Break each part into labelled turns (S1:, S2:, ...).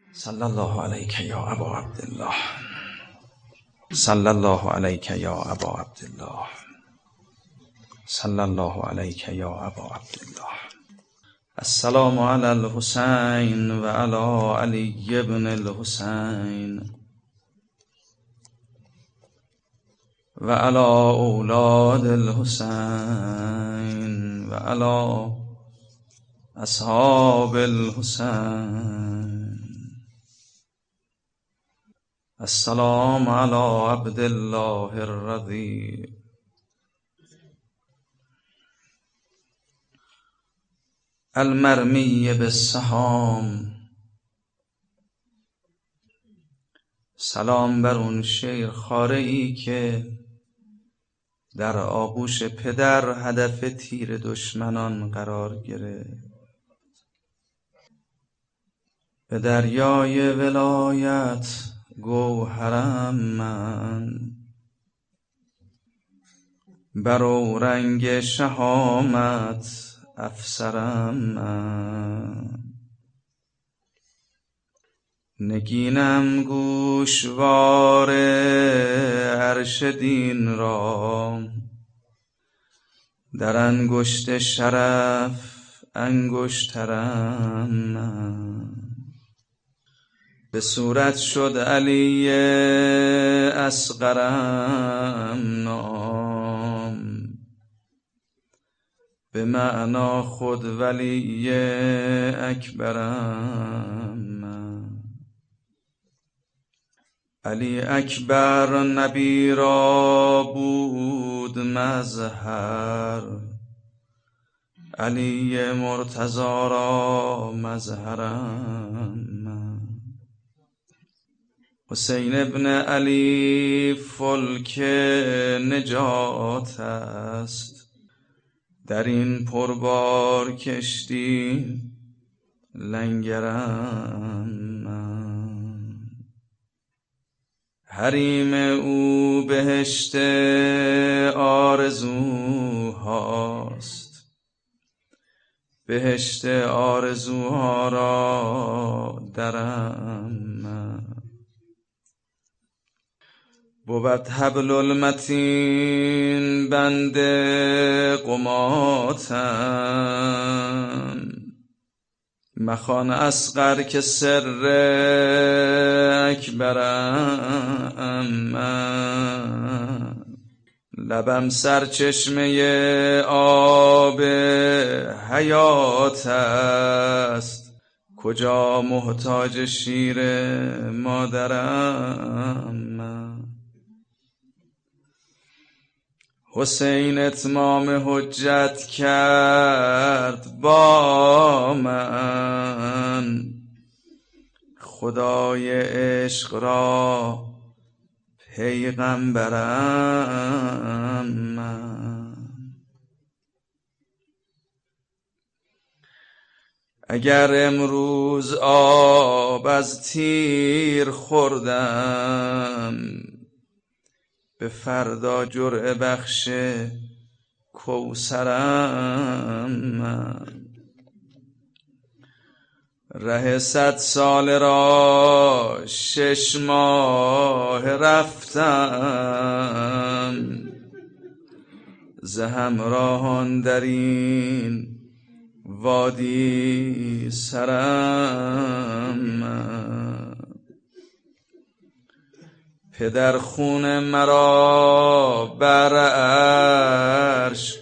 S1: صلی الله علیک یا ابا عبدالله، صلی الله علیک یا ابا عبدالله، صلی الله علیک یا ابا عبدالله. السلام علی الحسین و علی علی ابن الحسین و علی اولاد الحسین و علی اصحاب الحسین. السلام علی عبد الله الرضی المرمی بالسهام. سلام بر اون شیر خاره ای که در آغوش پدر هدف تیر دشمنان قرار گرفت. به دریای ولایت گوهرم من، بر اورنگ شهامت افسرم من. نگینم گوشوار عرش دین را، در انگشت شرف انگشترم من. به صورت شد علی اصغرم نام، به معنا خود ولی اکبرم من. علی اکبر نبی را بود مظهر، علی مرتضی را مظهرم من. حسین ابن علی فلک نجات است، در این پربار کشتی لنگرم من. حریم او بهشت آرزوهاست، بهشت آرزوها را درم من. بود حبل المتین بند قماتم، مخوان اصغر که سر اکبرم من. لبم سرچشمه آب حیات است، کجا محتاج شیر مادرم من. حسین اتمام حجت کرد با من، خدای عشق را پیغمبرم من. اگر امروز آب از تیر خوردم، به فردا جرعه بخش کوثرم من. ره 100 ساله را 6 ماه رفتم، ز همراهان در این وادی سرم من. پدر خون مرا بر عرش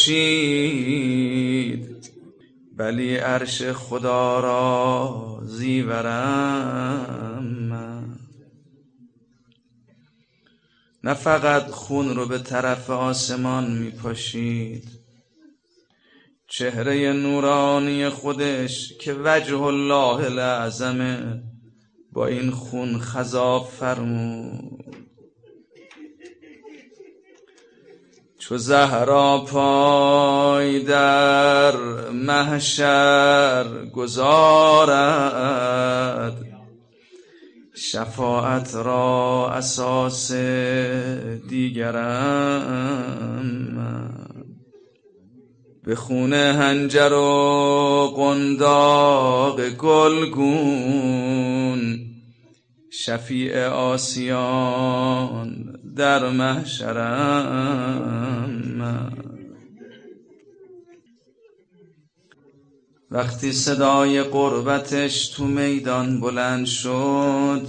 S1: پاشید، بلی عرش خدا را زیورم من. نه فقط خون رو به طرف آسمان می پاشید، چهره نورانی خودش که وجه الله الاعظمه با این خون خضاب فرمود. چو زهرا پای در محشر گذارد، شفاعت را اساس دیگرم من. به خون هنجر و قنداق گلگون شفیع آسیان در محشرم. وقتی صدای قربتش تو میدان بلند شد،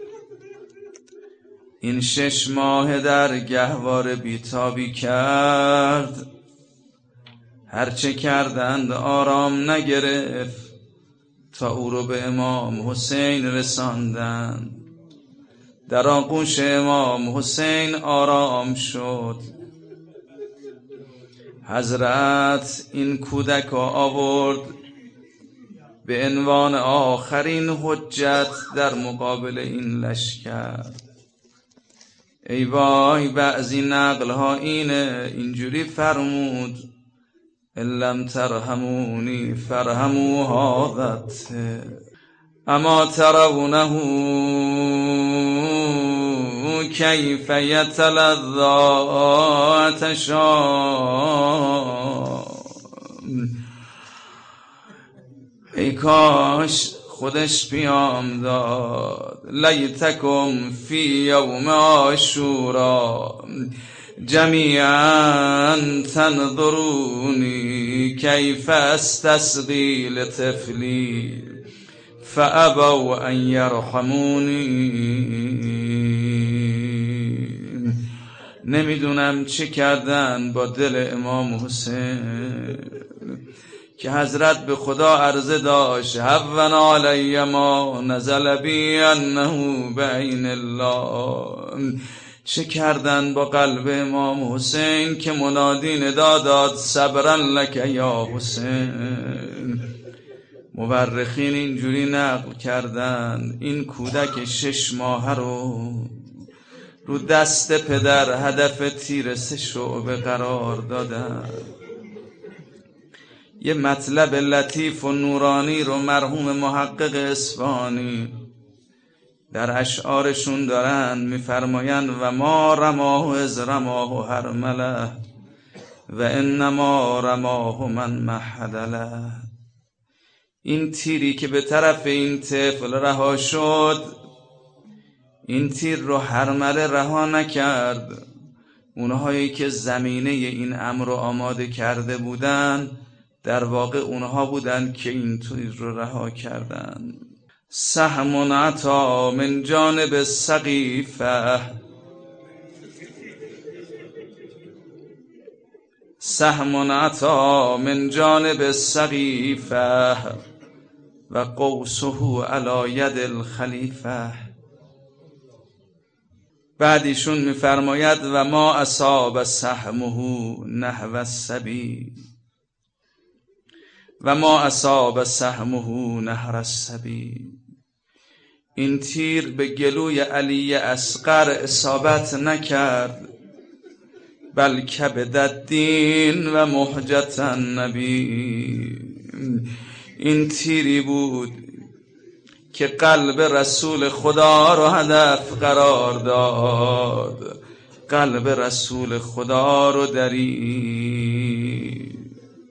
S1: این 6 ماه در گهواره بیتابی کرد. هرچه کردند آرام نگرفت تا او رو به امام حسین رساندند. در آغوش امام حسین آرام شد. حضرت این کودک را آورد به عنوان آخرین حجت در مقابل این لشکر. ای وای، بعضی نقل ها اینجوری فرمود: ان لم ترحمونی فرحموا هذا، اما ترونه کیف یتلذی عطشا. ای کاش خودش پیام داد: لیتکم فی یوم عاشورا جمیعا تنظرونی کیف استسقی لطفلی فابوا ان یرحمونی. نمیدونم چه کردن با دل امام حسین که حضرت به خدا عرضه داشت: هون علی ما نزل بی انه بعین الله. چه کردن با قلب امام حسین که منادی ندا داد: صبرا لک یا حسین. مورخین اینجوری نقل کردن: این کودک 6 ماهه رو دست پدر هدف تیر 3 شعبه قرار دادن. یه مطلب لطیف و نورانی رو مرحوم محقق اصفهانی در اشعارشون دارن میفرماین: و ما رماه از رماه هرمله و انما رماه من مهدله. این تیری که به طرف این طفل رها شد، این تیر رو هرمله رها نکرد. اونهایی که زمینه این امر رو آماده کرده بودن در واقع اونها بودن که این تیر رو رها کردن. سهم عطا من جانب السقیفه، سهم عطا من جانب السقیفه و قوسه علی ید الخلیفه. بعدیشون میفرماید: و ما اصاب سهمه نحو السبی و ما اصاب سهمه نحر السبی. این تیر به گلوی علی اصغر اصابت نکرد، بل کبد الدین و محجة النبی. این تیری بود که قلب رسول خدا رو هدف قرار داد، قلب رسول خدا رو درید.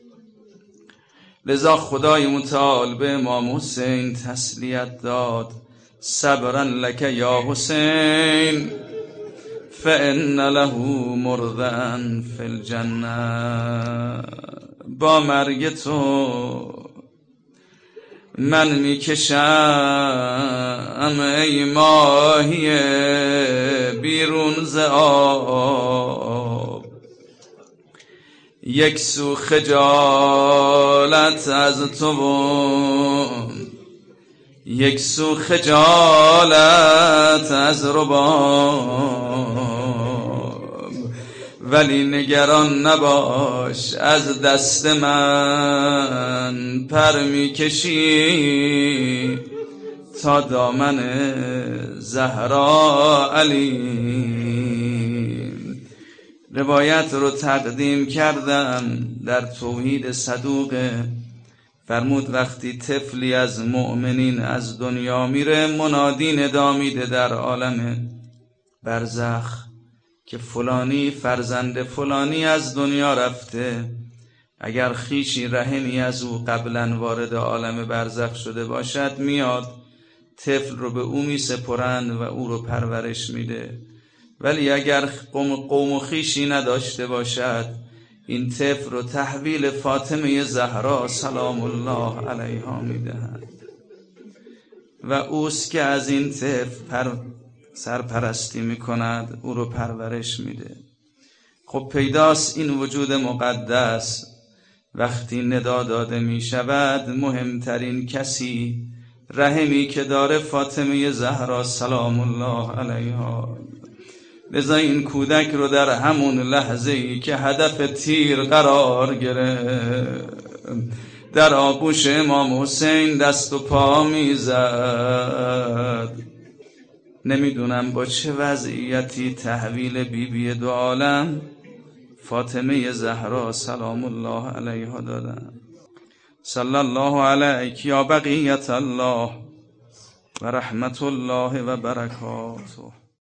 S1: لذا خدای متعال به امام حسین تسلیت داد: صبرا لک یا حسین فان له مرضعا فی الجنه. با مرگ تو من میکشم ای ماهی بیرون ز آب، یک سو خجالت از تو و یک سو خجالت از رباب. ولی نگران نباش، از دست من پر میکشی تا دامن زهرا علی. روایت رو تقدیم کردم در توحید صدوقه. فرمود وقتی طفلی از مؤمنین از دنیا میره، منادی ندا میده در عالم برزخ که فلانی فرزند فلانی از دنیا رفته. اگر خویشی رحمی از او قبلا وارد عالم برزخ شده باشد، میاد طفل رو به او می سپرند و او رو پرورش میده. ولی اگر قوم و خویشی نداشته باشد، این طفل رو تحویل فاطمه زهرا سلام الله علیها میدهند و اوست که از این طفل سرپرستی میکند، او رو پرورش میده. خب پیداست این وجود مقدس وقتی ندا داده میشود، مهمترین کسی رحمی که داره فاطمه زهرا سلام الله علیها. لذا این کودک رو در همون لحظه‌ای که هدف تیر قرار گرفت، در آغوش امام حسین دست و پا میزد. نمیدونم با چه وضعیتی تحویل بیبی دو عالم فاطمه زهرا سلام الله علیها دادن. صلی الله علیک یا بقیت الله و رحمت الله و برکاته.